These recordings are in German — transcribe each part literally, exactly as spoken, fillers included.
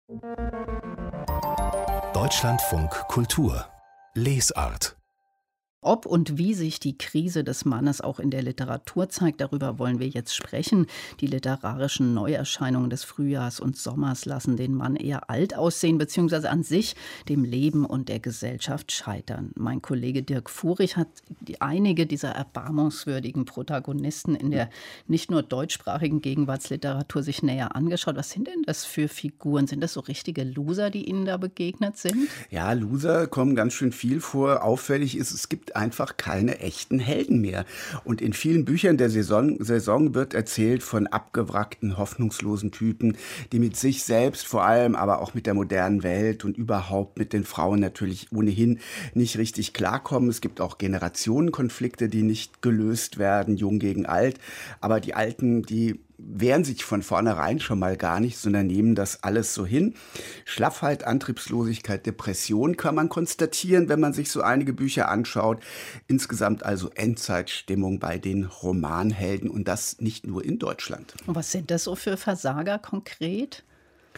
Deutschlandfunk Kultur Lesart. Ob und wie sich die Krise des Mannes auch in der Literatur zeigt, darüber wollen wir jetzt sprechen. Die literarischen Neuerscheinungen des Frühjahrs und Sommers lassen den Mann eher alt aussehen, beziehungsweise an sich dem Leben und der Gesellschaft scheitern. Mein Kollege Dirk Furich hat die, einige dieser erbarmungswürdigen Protagonisten in der nicht nur deutschsprachigen Gegenwartsliteratur sich näher angeschaut. Was sind denn das für Figuren? Sind das so richtige Loser, die Ihnen da begegnet sind? Ja, Loser kommen ganz schön viel vor. Auffällig ist, es gibt einfach keine echten Helden mehr. Und in vielen Büchern der Saison, Saison wird erzählt von abgewrackten, hoffnungslosen Typen, die mit sich selbst vor allem, aber auch mit der modernen Welt und überhaupt mit den Frauen natürlich ohnehin nicht richtig klarkommen. Es gibt auch Generationenkonflikte, die nicht gelöst werden, jung gegen alt. Aber die Alten, die wehren sich von vornherein schon mal gar nicht, sondern nehmen das alles so hin. Schlaffheit, Antriebslosigkeit, Depression kann man konstatieren, wenn man sich so einige Bücher anschaut. Insgesamt also Endzeitstimmung bei den Romanhelden und das nicht nur in Deutschland. Und was sind das so für Versager konkret?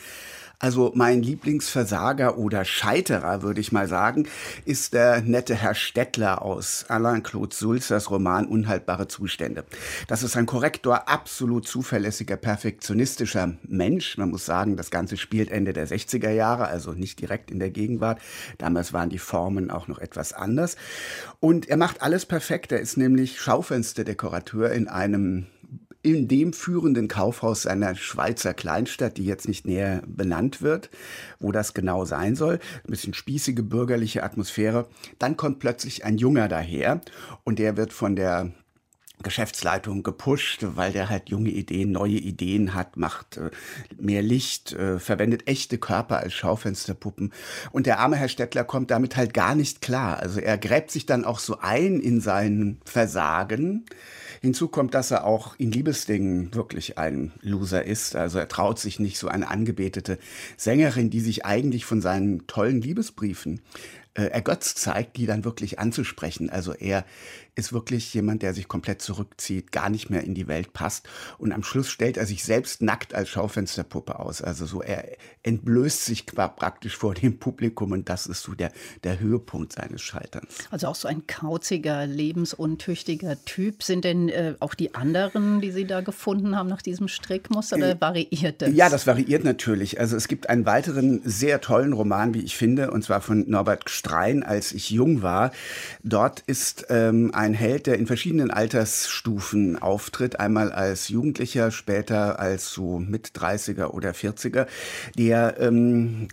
Also mein Lieblingsversager oder Scheiterer, würde ich mal sagen, ist der nette Herr Stettler aus Alain-Claude Sulzers Roman Unhaltbare Zustände. Das ist ein Korrektor, absolut zuverlässiger, perfektionistischer Mensch. Man muss sagen, das Ganze spielt Ende der sechziger Jahre, also nicht direkt in der Gegenwart. Damals waren die Formen auch noch etwas anders. Und er macht alles perfekt. Er ist nämlich Schaufensterdekorateur in einem in dem führenden Kaufhaus einer Schweizer Kleinstadt, die jetzt nicht näher benannt wird, wo das genau sein soll. Ein bisschen spießige bürgerliche Atmosphäre. Dann kommt plötzlich ein Junger daher und der wird von der Geschäftsleitung gepusht, weil der halt junge Ideen, neue Ideen hat, macht äh, mehr Licht, äh, verwendet echte Körper als Schaufensterpuppen. Und der arme Herr Stettler kommt damit halt gar nicht klar. Also er gräbt sich dann auch so ein in sein Versagen. Hinzu kommt, dass er auch in Liebesdingen wirklich ein Loser ist. Also er traut sich nicht, so eine angebetete Sängerin, die sich eigentlich von seinen tollen Liebesbriefen äh, ergötzt zeigt, die dann wirklich anzusprechen. Also er ist wirklich jemand, der sich komplett zurückzieht, gar nicht mehr in die Welt passt. Und am Schluss stellt er sich selbst nackt als Schaufensterpuppe aus. Also so, er entblößt sich praktisch vor dem Publikum und das ist so der, der Höhepunkt seines Scheiterns. Also auch so ein kauziger, lebensuntüchtiger Typ. Sind denn äh, auch die anderen, die Sie da gefunden haben, nach diesem Strickmuster oder variiert das? Ja, das variiert natürlich. Also es gibt einen weiteren sehr tollen Roman, wie ich finde, und zwar von Norbert Strein, Als ich jung war. Dort ist ähm, ein Held, der in verschiedenen Altersstufen auftritt, einmal als Jugendlicher, später als so mit dreißiger oder vierziger, der ähm,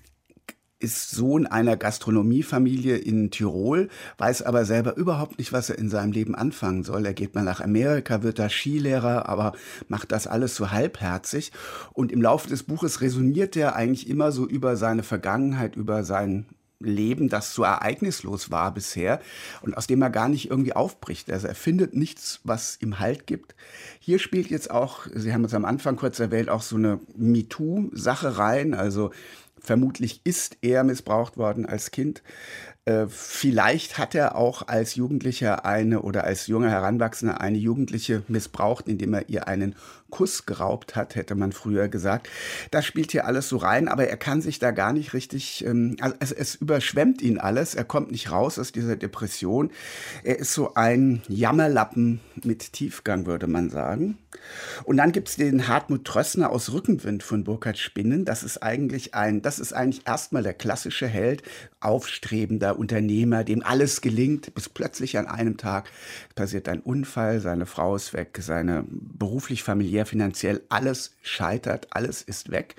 ist Sohn einer Gastronomiefamilie in Tirol, weiß aber selber überhaupt nicht, was er in seinem Leben anfangen soll. Er geht mal nach Amerika, wird da Skilehrer, aber macht das alles so halbherzig. Und im Laufe des Buches resoniert er eigentlich immer so über seine Vergangenheit, über sein Leben, das so ereignislos war bisher und aus dem er gar nicht irgendwie aufbricht. Also er findet nichts, was ihm Halt gibt. Hier spielt jetzt auch, Sie haben es am Anfang kurz erwähnt, auch so eine MeToo-Sache rein. Also vermutlich ist er missbraucht worden als Kind. Äh, vielleicht hat er auch als Jugendlicher eine oder als junger Heranwachsender eine Jugendliche missbraucht, indem er ihr einen Kuss geraubt hat, hätte man früher gesagt. Das spielt hier alles so rein, aber er kann sich da gar nicht richtig, ähm, also es, es überschwemmt ihn alles. Er kommt nicht raus aus dieser Depression. Er ist so ein Jammerlappen mit Tiefgang, würde man sagen. Und dann gibt's den Hartmut Trössner aus Rückenwind von Burkhard Spinnen. Das ist eigentlich ein, das ist eigentlich erstmal der klassische Held, aufstrebender Unternehmer, dem alles gelingt, bis plötzlich an einem Tag passiert ein Unfall, seine Frau ist weg, seine beruflich, familiär, finanziell, alles scheitert, alles ist weg.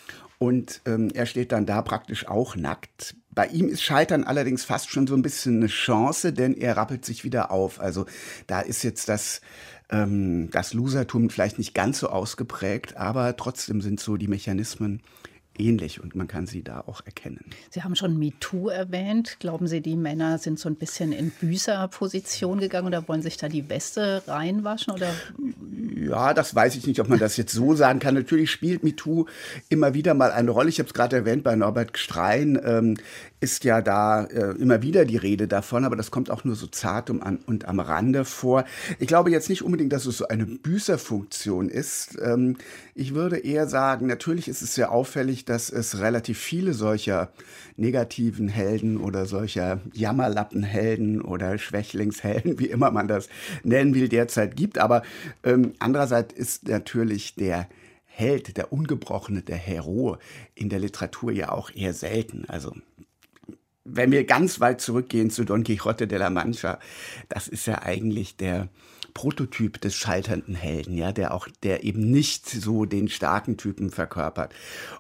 Und ähm, er steht dann da praktisch auch nackt. Bei ihm ist Scheitern allerdings fast schon so ein bisschen eine Chance, denn er rappelt sich wieder auf. Also da ist jetzt das, ähm, das Losertum vielleicht nicht ganz so ausgeprägt, aber trotzdem sind so die Mechanismen ähnlich und man kann sie da auch erkennen. Sie haben schon MeToo erwähnt. Glauben Sie, die Männer sind so ein bisschen in Büßerposition gegangen oder wollen sich da die Weste reinwaschen? Oder? Ja, das weiß ich nicht, ob man das jetzt so sagen kann. Natürlich spielt MeToo immer wieder mal eine Rolle. Ich habe es gerade erwähnt, bei Norbert Strein ähm, ist ja da äh, immer wieder die Rede davon, aber das kommt auch nur so zart um an, und am Rande vor. Ich glaube jetzt nicht unbedingt, dass es so eine Büßerfunktion ist. Ähm, ich würde eher sagen, natürlich ist es sehr auffällig, dass es relativ viele solcher negativen Helden oder solcher Jammerlappenhelden oder Schwächlingshelden, wie immer man das nennen will, derzeit gibt. Aber ähm, andererseits ist natürlich der Held, der Ungebrochene, der Hero in der Literatur ja auch eher selten. Also wenn wir ganz weit zurückgehen zu Don Quixote de la Mancha, das ist ja eigentlich der Prototyp des scheiternden Helden, ja, der auch, der eben nicht so den starken Typen verkörpert.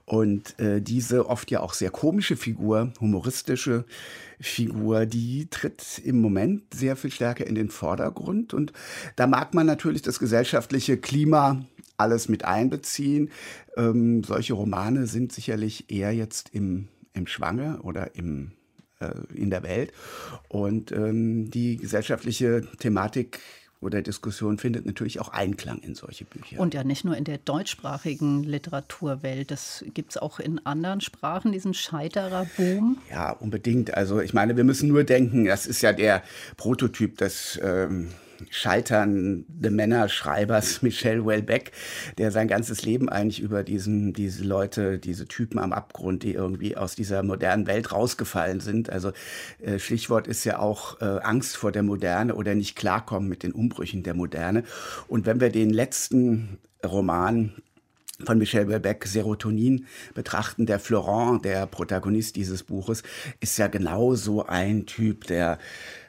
Und äh, diese oft ja auch sehr komische Figur, humoristische Figur, die tritt im Moment sehr viel stärker in den Vordergrund. Und da mag man natürlich das gesellschaftliche Klima alles mit einbeziehen. Ähm, solche Romane sind sicherlich eher jetzt im, im Schwange oder im äh, in der Welt. Und ähm, die gesellschaftliche Thematik oder Diskussion findet natürlich auch Einklang in solche Bücher. Und ja nicht nur in der deutschsprachigen Literaturwelt, das gibt es auch in anderen Sprachen, diesen Scheiterer-Boom. Ja, unbedingt. Also ich meine, wir müssen nur denken, das ist ja der Prototyp des ähm, scheiternde Männerschreibers Michel Houellebecq, der sein ganzes Leben eigentlich über diesen, diese Leute, diese Typen am Abgrund, die irgendwie aus dieser modernen Welt rausgefallen sind. Also äh, Stichwort ist ja auch äh, Angst vor der Moderne oder nicht klarkommen mit den Umbrüchen der Moderne. Und wenn wir den letzten Roman von Michel Houellebecq, Serotonin, betrachten, der Florent, der Protagonist dieses Buches, ist ja genau so ein Typ, der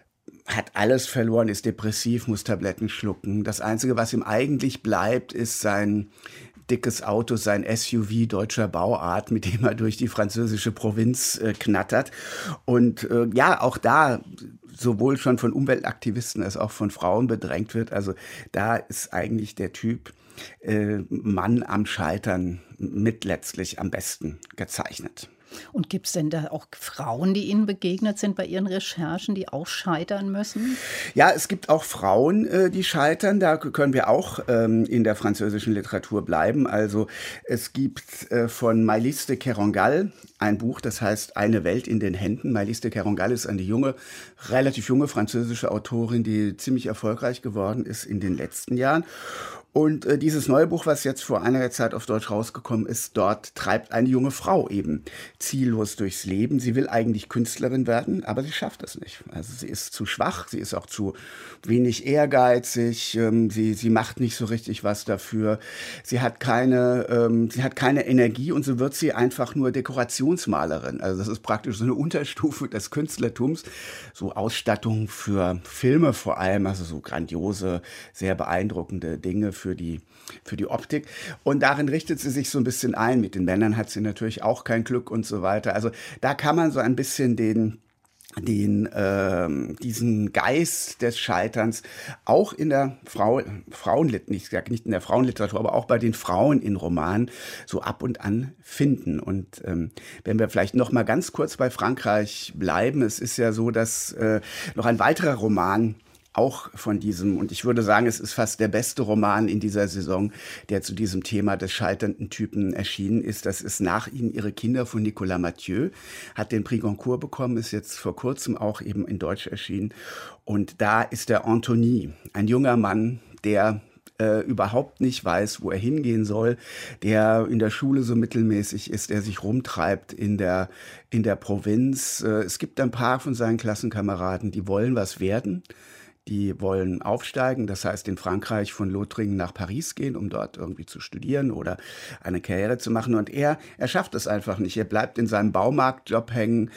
hat alles verloren, ist depressiv, muss Tabletten schlucken. Das Einzige, was ihm eigentlich bleibt, ist sein dickes Auto, sein S U V deutscher Bauart, mit dem er durch die französische Provinz äh, knattert. Und äh, ja, auch da sowohl schon von Umweltaktivisten als auch von Frauen bedrängt wird. Also da ist eigentlich der Typ äh, Mann am Scheitern mit letztlich am besten gezeichnet. Und gibt es denn da auch Frauen, die Ihnen begegnet sind bei Ihren Recherchen, die auch scheitern müssen? Ja, es gibt auch Frauen, äh, die scheitern. Da können wir auch ähm, in der französischen Literatur bleiben. Also es gibt äh, von Maëlys de Kerangal ein Buch, das heißt Eine Welt in den Händen. Maëlys de Kerangal ist eine junge, relativ junge französische Autorin, die ziemlich erfolgreich geworden ist in den letzten Jahren. Und äh, dieses neue Buch, was jetzt vor einiger Zeit auf Deutsch rausgekommen ist, dort treibt eine junge Frau eben ziellos durchs Leben. Sie will eigentlich Künstlerin werden, aber sie schafft es nicht. Also sie ist zu schwach, sie ist auch zu wenig ehrgeizig, ähm, sie, sie macht nicht so richtig was dafür. Sie hat keine, ähm, sie hat keine Energie und so wird sie einfach nur Dekorationsmalerin. Also das ist praktisch so eine Unterstufe des Künstlertums. So Ausstattung für Filme vor allem, also so grandiose, sehr beeindruckende Dinge für die, für die Optik. Und darin richtet sie sich so ein bisschen ein. Mit den Männern hat sie natürlich auch kein Glück und so weiter. Also da kann man so ein bisschen den, den, ähm, diesen Geist des Scheiterns auch in der Frau, Frauenlit, nicht, nicht in der Frauenliteratur, aber auch bei den Frauen in Romanen so ab und an finden. Und ähm, wenn wir vielleicht noch mal ganz kurz bei Frankreich bleiben, es ist ja so, dass äh, noch ein weiterer Roman auch von diesem, und ich würde sagen, es ist fast der beste Roman in dieser Saison, der zu diesem Thema des scheiternden Typen erschienen ist. Das ist Nach ihnen ihre Kinder von Nicolas Mathieu, hat den Prix Goncourt bekommen, ist jetzt vor kurzem auch eben in Deutsch erschienen. Und da ist der Anthony, ein junger Mann, der äh, überhaupt nicht weiß, wo er hingehen soll, der in der Schule so mittelmäßig ist, der sich rumtreibt in der, in der Provinz. Äh, es gibt ein paar von seinen Klassenkameraden, die wollen was werden. Die wollen aufsteigen, das heißt in Frankreich von Lothringen nach Paris gehen, um dort irgendwie zu studieren oder eine Karriere zu machen. Und er, er schafft es einfach nicht. Er bleibt in seinem Baumarktjob hängen,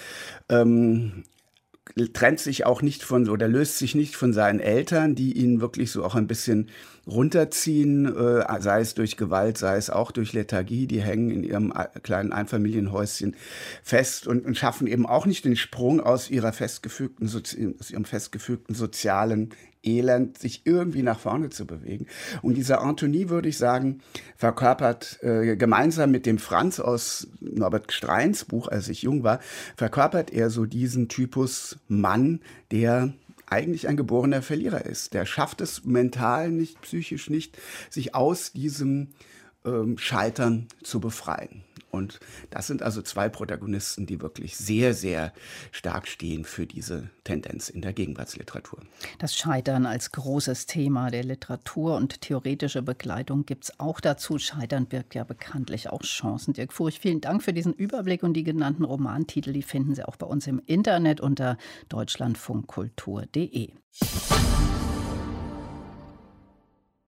ähm, trennt sich auch nicht von oder löst sich nicht von seinen Eltern, die ihn wirklich so auch ein bisschen runterziehen, äh, sei es durch Gewalt, sei es auch durch Lethargie. Die hängen in ihrem kleinen Einfamilienhäuschen fest und, und schaffen eben auch nicht den Sprung aus ihrer festgefügten, aus ihrem festgefügten sozialen Elend, sich irgendwie nach vorne zu bewegen. Und dieser Anthony, würde ich sagen, verkörpert äh, gemeinsam mit dem Franz aus Norbert Streins Buch, als ich jung war, verkörpert er so diesen Typus Mann, der eigentlich ein geborener Verlierer ist. Der schafft es mental nicht, psychisch nicht, sich aus diesem ähm, Scheitern zu befreien. Und das sind also zwei Protagonisten, die wirklich sehr, sehr stark stehen für diese Tendenz in der Gegenwartsliteratur. Das Scheitern als großes Thema der Literatur und theoretische Begleitung gibt es auch dazu. Scheitern birgt ja bekanntlich auch Chancen. Dirk Furch, vielen Dank für diesen Überblick und die genannten Romantitel, die finden Sie auch bei uns im Internet unter deutschlandfunkkultur punkt de.